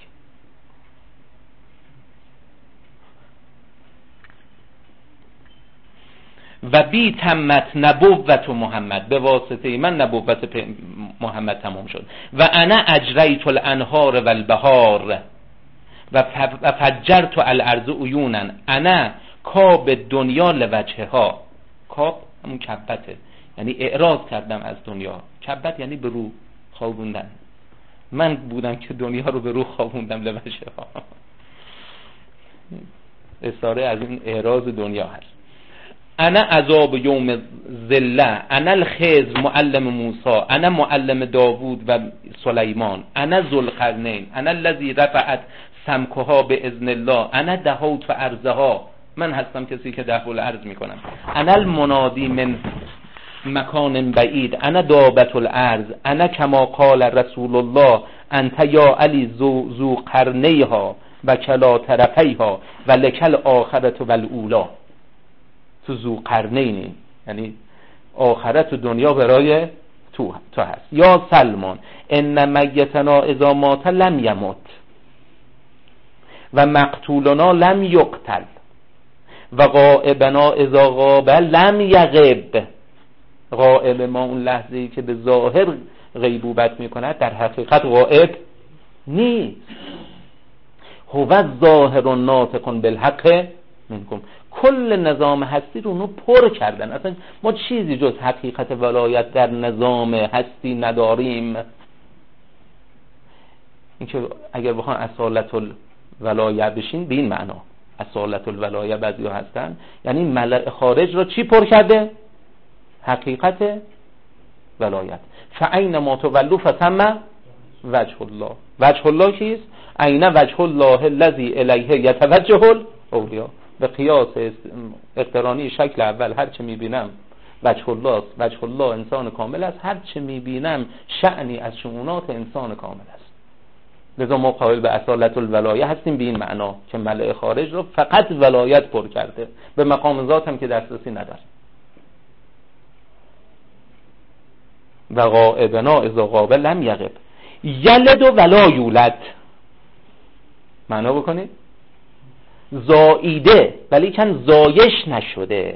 و بی تمت نبوت محمد، به واسطه من نبوت محمد تمام شد. و انا اجریت الانهار و البهار و فجرت الارض عیونا انا کاب دنیا لوجهها. کاب همون کبته، یعنی اعراض کردم از دنیا. کبت یعنی به رو خوابوندن، من بودم که دنیا رو به رو خوابوندم لوجهها. استعاره از این اعراض دنیا هست. انا عذاب یوم ذله انا الخضر معلم موسی انا معلم داوود و سلیمان انا ذوالقرنین انا الذی رفعت سمکها باذن الله انا دهوت ارضها، من هستم کسی که دهو الارض میکنم. انا المنادی من مکان بعید انا دابت الارض انا کما قال رسول الله انت یا علی ذو قرنیها و کلا طرفیها و لکل آخرت و الاولی. تو ذو قرنینی یعنی آخرت و دنیا برای تو هست. یا سلمان ان میتنا اذا مات لم یمت و مقتولنا لم یقتل و غائبنا اذا غاب لم یغب. غائب ما اون لحظه ای که به ظاهر غیبوبت میکنه در حقیقت غائب نیست. هو الظاهر الناطق بالحق منکم. کل نظام هستی رو اونو پر کردن. اصلا ما چیزی جز حقیقت ولایت در نظام هستی نداریم. اینکه اگر بخوان اصالت الولایه بشین به این معنا، اصالت الولایه بعضی ها هستن یعنی ملأ خارج را چی پر کرده؟ حقیقت ولایت. فاینما تولوا فثم وجه الله. وجه الله کیست؟ عین وجه الله الذی الیه یتوجه الاولیاء. به قیاس اقترانی شکل اول هر چه میبینم وجه الله است، وجه الله انسان کامل است، هر چه میبینم شأنی از شؤونات انسان کامل است. لذا ما قائل به اصالت الولایه هستیم به این معنا که ملأ خارج رو فقط ولایت پر کرده، به مقام ذات هم که دسترسی نداره. و غائبنا اذا غاب لم یغب یلد ولا یولد. معنا بکنید زاییده ولی کن زایش نشده.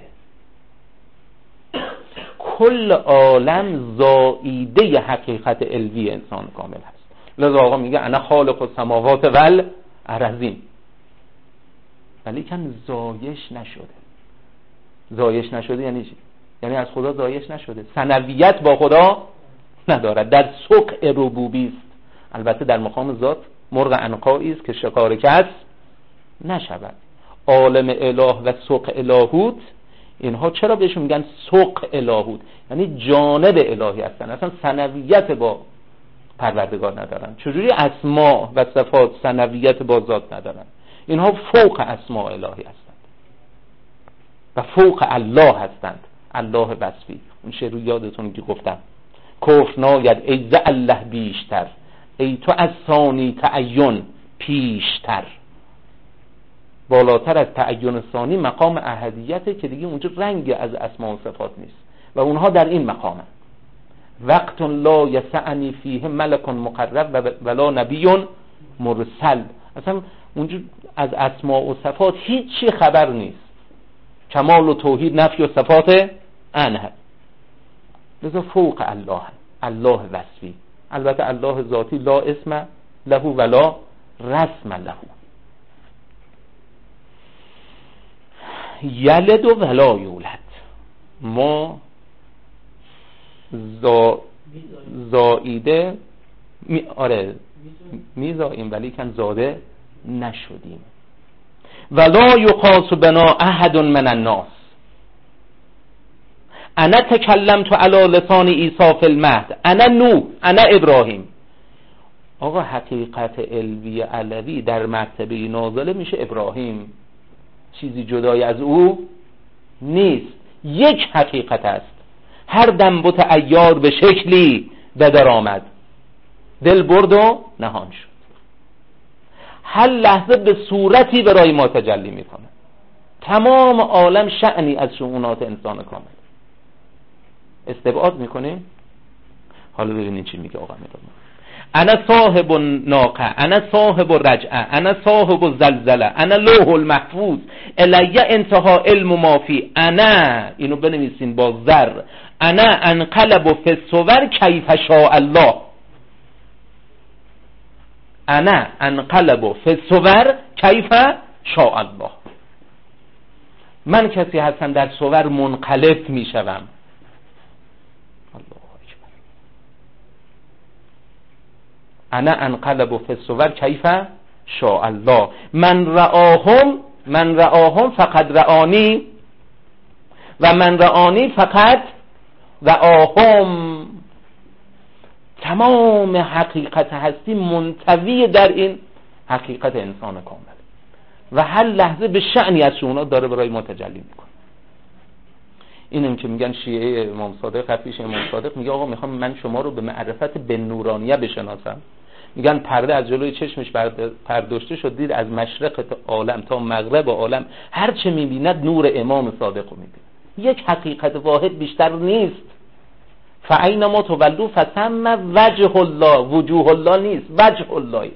کل عالم زاییده حقیقت علوی انسان کامل هست. لذا آقا میگه انا خالق السماوات والارضین، ولی کن زایش نشده. زایش نشده یعنی چی؟ یعنی از خدا زایش نشده، ثنویت با خدا ندارد، در سقع ربوبی است. البته در مقام ذات مرغ عنقایی است که شکار کس نشود. عالم اله و سقع الهوت، اینها چرا بهشون میگن سقع الهوت؟ یعنی جانب الهی هستن، اصلا ثنویت با پروردگار ندارن. چجوری اسماء و صفات ثنویت با ذات ندارن؟ اینها فوق اسماء الهی هستند و فوق الله هستند. الله وصفی، اون شعر رو یادتون که گفتم کفر ناید ای ز الله بیشتر، ای تو از ثانی تعین پیشتر. بالاتر از تعین ثانی مقام احدیته که دیگه اونجا رنگ از اسماء و صفات نیست و اونها در این مقامه. وقت لا یسعنی فیه ملک مقرب ولا نبی مرسل. اصلا اونجا از اسماء و صفات هیچی خبر نیست. کمال و توحید نفی و صفات انه، لذا فوق الله، الله وصفی. البته الله ذاتی لا اسم له ولا رسم له. یلد و ولا یولد، ما زائیده آره میزاییم ولی کن زاده نشدیم. ولا یقاس بنا احد من الناس. انا تکلمت علی لسان عیسی فی المهد، انا نوح، انا ابراهیم. آقا حقیقت علوی علوی در مرتبه نازله میشه ابراهیم، چیزی جدای از او نیست. یک حقیقت است. هر دم بت عیار به شکلی به در آمد، دل برد و نهان شد. هر لحظه به صورتی برای ما تجلی میکنه. تمام عالم شأنی از شؤونات انسان کامل. استبعاد میکنیم. حالا ببینید چی میگه آقا میرم. انا صاحب ناقه، انا صاحب رجعه، انا صاحب زلزله، انا لوح المحفوظ الی انتها علم ما فی. انا، اینو بنویسین با زر، انا انقلب فی الصور کیف شاء الله. انا انقلب فی الصور کیف شاء الله. من کسی هستم در صور منقلب میشوم. انا انقلب فی الصور کیف شاء الله. من رآهم فقد رآنی و من رآنی فقد رآهم. تمام حقیقت هستی منطوی در این حقیقت انسان کامل و هر لحظه به شأنی از شؤونات داره برای ما تجلی میکنه. اینم که میگن شیعه امام صادق، خفیش امام صادق میگه آقا میخوام من شما رو به معرفت به نورانیه بشناسم. میگن پرده از جلوی چشمش برداشته شد، دید از مشرق عالم تا مغرب عالم هر چه میبیند نور امام صادق رو میبیند. یک حقیقت واحد بیشتر نیست. فاینما تولوا فثم وجه الله. وجوه الله نیست، وجه الله.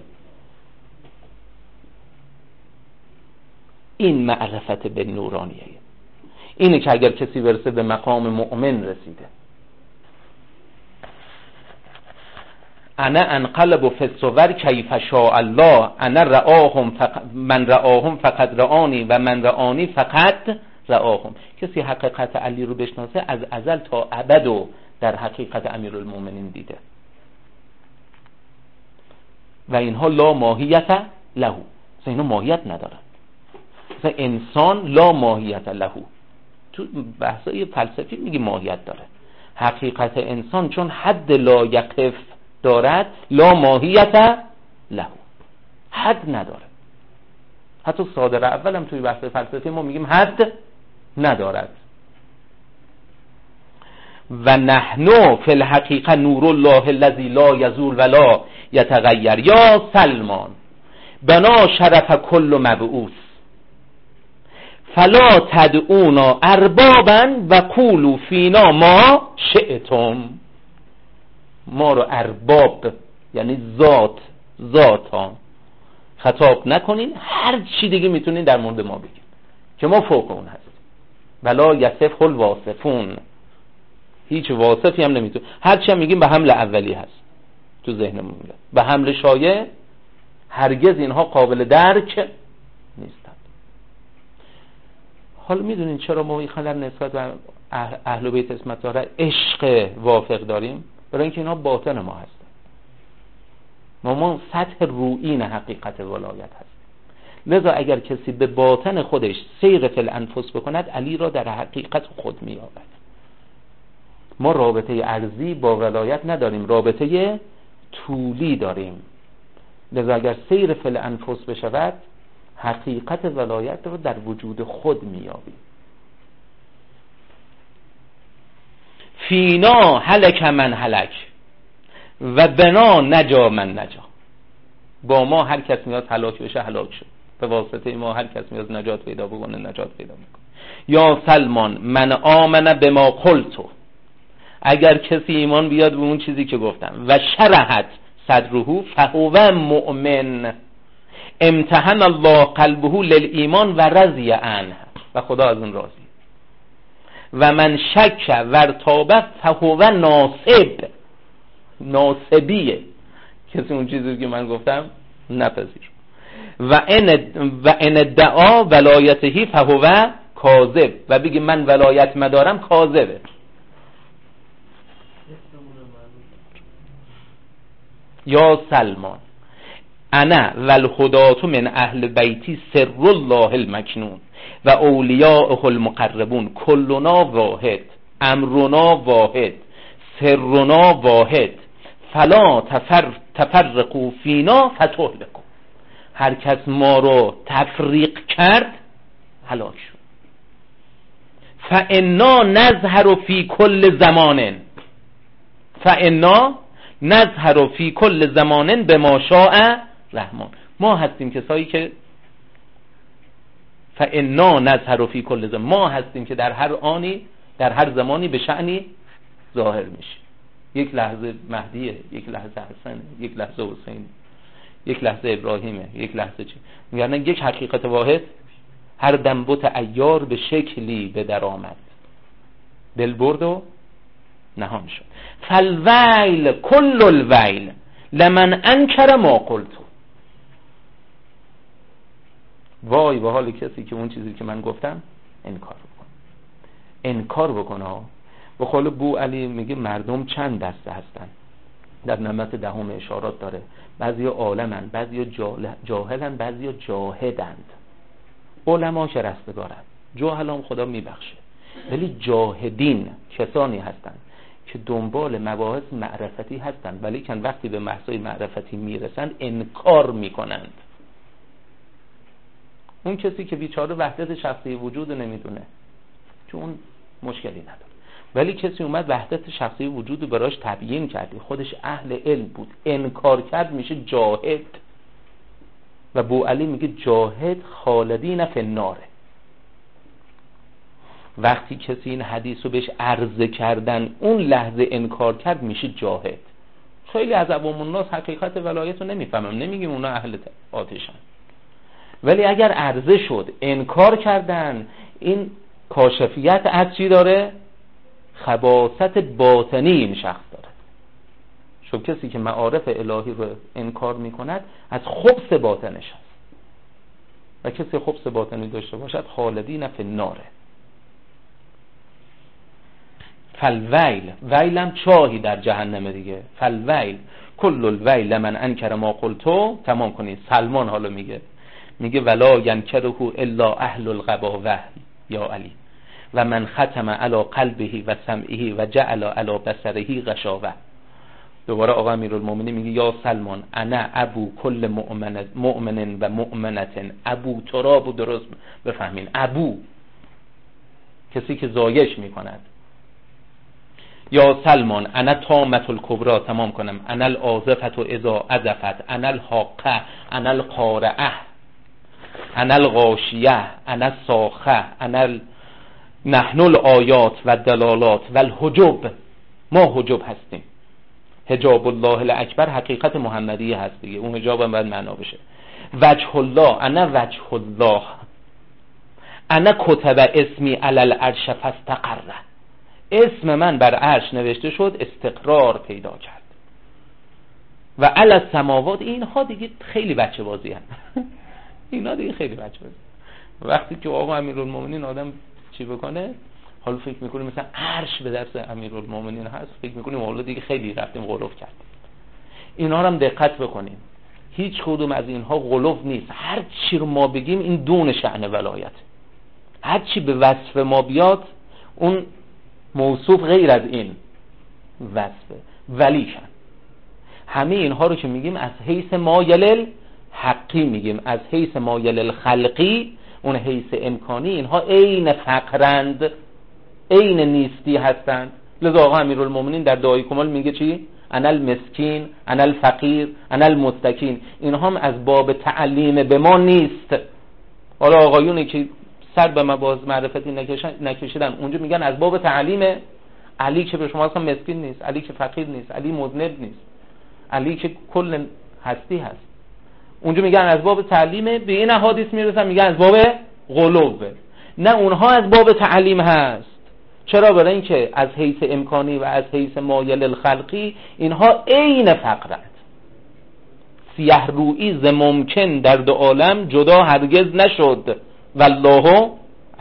این معرفت به نورانیه. اینه که اگر کسی برسه به مقام مؤمن رسیده. انا انقلب فی الصور کیف شاء الله. انا رآهم من رآهم فقد رآنی و من رآنی فقد رآهم. کسی حقیقت علی رو بشناسه از ازل تا ابد و در حقیقت امیرالمومنین دیده. و اینها لا ماهیت له، اینا ماهیت ندارن. مثلا انسان لا ماهیت له، تو بحثای فلسفی میگه ماهیت داره. حقیقت انسان چون حد لا یقف دارد، لا ماهیت له، حد نداره. حتی صادر اولم توی بحث فلسفی ما میگیم حد ندارد. و نحنو فی الحقیقه نور الله الذی لا یزول ولا یتغیر. یا سلمان بنا شرف کل مبعوث فلا تدعونا اربابا و قولوا فینا ما شئتم. ما رو ارباب یعنی ذات ها خطاب نکنین، هر چی دیگه میتونین در مورد ما بگین که ما فوق اون هستیم. ولا یصف الواصفون، هیچ واصفی هم نمیتونه. هر چی هم میگیم به حمل اولی هست تو ذهنمون میاد، به حمل شایع هرگز اینها قابل درک نیستند. حالا میدونین چرا ما در نسبت به اهل بیت عصمت طاهره عشق وافق داریم؟ برای اینکه اینها باطن ما هستن. ما سطح روئین حقیقت ولایت هست. لذا اگر کسی به باطن خودش سیر فی الانفس بکند، علی را در حقیقت خود می‌یابد. ما رابطه ارضی با ولایت نداریم، رابطه طولی داریم. لذا اگر سیر فی الانفس بشود، حقیقت ولایت رو در وجود خود می‌یابیم. فینا هلک من هلک و بنا نجا من نجا. با ما هر کس میاد هلاک بشه هلاک شد، به واسطه ما هر کس میاد نجات پیدا بکنه نجات پیدا میکنه. یا سلمان من آمن بما قلتو اگر کسی ایمان بیاد به اون چیزی که گفتم و شرحت صدره فهو مؤمن امتحن الله قلبه للایمان و رضی عنه و خدا از اون راضی. و من شک و ارتاب فهو ناصب، ناصبیه، کسی اون چیزی که من گفتم نپذیر. و ان ادعا ولایته فهو کاذب، و بگی من ولایت مدارم کاذبه. یا سلمان انا والهدات من اهل بیتی سر الله المکنون و اولیاءه المقربون کلنا واحد امرنا واحد سرنا واحد فلا تفرقوا فینا فتهلكوا. هر کس ما رو تفریق کرد هلاک شد. فانا نظهر فی کل زمان نظهر فی کل زمان بما شاء رحمان. ما هستیم کسایی که فانا نظهر فی کل زمان، ما هستیم که در هر آنی در هر زمانی به شأنی ظاهر میشه. یک لحظه مهدیه، یک لحظه حسنه، یک لحظه حسین، یک لحظه ابراهیمه، یک لحظه چی میگن، یک حقیقت واحد. هر دم بت عیار به شکلی به در آمد، دل برد و نهان شد. فالویل کل الویل لمن انکر ما قلت. وای به حال کسی که اون چیزی که من گفتم انکار بکنه. و قول بو علی میگه مردم چند دسته هستن، در نمت دهم اشارات داره. بعضی عالمن، بعضی جاهلن، بعضی جاهدند. علما که رستگارن، جاهلان خدا میبخشه، ولی جاهدین کسانی هستن که دنبال مباحث معرفتی هستن، ولی که وقتی به بحث‌های معرفتی میرسن انکار میکنند. اون کسی که بیچاره وحدت شخصی وجود نمیدونه، چون مشکلی نداره، ولی کسی اومد وحدت شخصی وجود براش تبیین کردی، خودش اهل علم بود، انکار کرد، میشه جاهد. و بو علی میگه جاهد خالدین فی النار. وقتی کسی این حدیث رو بهش عرضه کردن اون لحظه انکار کرد، میشه جاهد. خیلی از عوام الناس حقیقت ولایت رو نمیفهمم، نمیگیم اونا اهل آتشن، ولی اگر عرضه شد انکار کردن، این کاشفیت از چی داره؟ خباثت باطنی این شخص داره. چون کسی که معارف الهی رو انکار میکند از خبث باطنش هست، و کسی خبث باطنی داشته باشد خالدین فی النار. فالویل، ویلم چاهی در جهنم دیگه. فالویل کل الویل من انکر ما قلتو. تمام کنید. سلمان حالا میگه ولا ینکره الا اهل الغباوه یا علی و من ختم علی قلبه و سمعه و جعل علی بصره غشاوه. دوباره آقا امیرالمومنین میگه یا سلمان انا ابو کل مؤمن و مؤمنه. ابو تراب درست بفهمین، ابو کسی که زایش میکند. یا سلمان انا تامت الکبرى، تمام کنم، انا العازفت و اذا عزفت، انا الحاقه، انا القارعه، انا الغاشیه، انا الصاخه، نحن الآیات و دلالات و الحجب. ما حجب هستیم. حجاب الله الاکبر حقیقت محمدی هست دیگه، اون حجاب هم باید معنا بشه. وجه الله، انا وجه الله، انا کتب اسمی علی العرش فاستقر. اسم من بر عرش نوشته شد، استقرار پیدا کرد. و علی السماوات، اینها دیگه خیلی بچه بازی هست. اینا دیگه خیلی بچه بازی. وقتی که آقا امیرالمومنین آدم چی بکنه، حالا فکر میکنیم مثلا عرش به درس امیرالمومنین هست، فکر میکنیم حالا دیگه خیلی رفتیم غلوف کردیم. اینا رو هم دقت بکنیم، هیچ کدوم از اینها غلوف نیست. هر چی رو ما بگیم این دون شأن ولایت، هر چی به وصف ما بیاد اون موصوف غیر از این وصفه. ولیکن همه اینها رو که میگیم از حیث مایل حقی میگیم، از حیث مایل خلقی اون حیث امکانی اینها عین فقرند، عین نیستی هستند. لذا آقا امیرالمومنین در دعای کمال میگه چی؟ انا المسکین، انا الفقیر، انا المستکین. اینها هم از باب تعلیم به ما نیست. حالا آقایونی که سر به مباحث معرفتی نکشیدن اونجا میگن از باب تعلیم علی که به شما اصلا مسکین نیست، علی که فقیر نیست، علی مذنب نیست، علی که کل هستی هست. اونجا میگن از باب تعلیمه، به این احادیث میرسن میگن از باب غلوه. نه، اونها از باب تعلیم هست. چرا؟ برای اینکه از حیث امکانی و از حیث مایل الخلقی اینها عین فقرند. سیه رویی ز ممکن در دو عالم جدا هرگز نشد والله اعلم.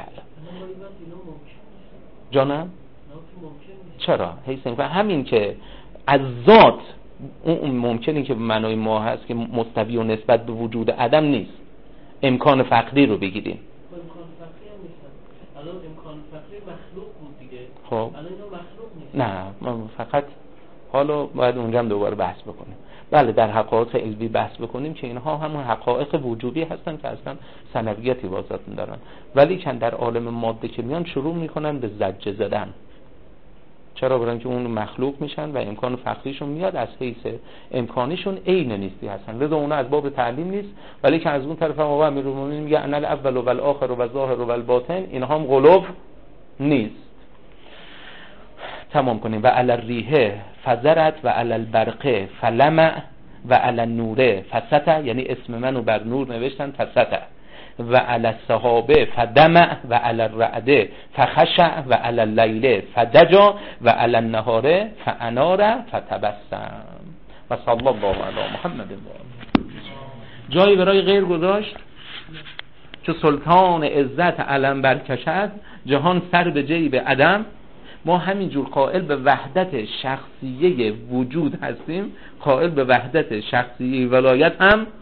جانم چرا؟ حیث امکان همین که از ذات اون ممکنی که به معنای ما هست که مستوی و نسبت به وجود عدم نیست. امکان فقری رو بگیریم. امکان فقری هم نیست. الان امکان فقری مخلوق بود دیگه. خب الان اینا مخلوق نیست. نه، ما فقط حالا باید اونجا هم دوباره بحث بکنیم. بله، در حقایق علمی بحث بکنیم که اینها همون حقایق وجودی هستن که اصلا ثانویتی واسطن دارن، ولی که در عالم ماده که میان شروع میکنن به زجه زدن. چرا؟ برای اینکه اون مخلوق میشن و امکان فقریشون میاد از حیث امکانیشون عین نیستی هستن، لذا اونا از باب تعلیم نیست. ولی که از اون طرف آقا امیرالمومنین میگه ان الاول و الاخر و الظاهر و الباطن، اینها هم غلو نیست. تمام کنیم. و علی الریح فزرت و علی البرق فلمع و علی النور فسطع، یعنی اسم منو بر نور نوشتن فسطع. و علی السحابه فدمع و علی الرعد فخشع و علی اللیل فدجا و علی النهار فانار فتبسم. و صلی الله علی محمد. جایی برای غیر گذاشت که سلطان عزت علم برکشد، جهان سر به جیب عدم. ما همینجور قائل به وحدت شخصیه وجود هستیم، قائل به وحدت شخصیه ولایت هم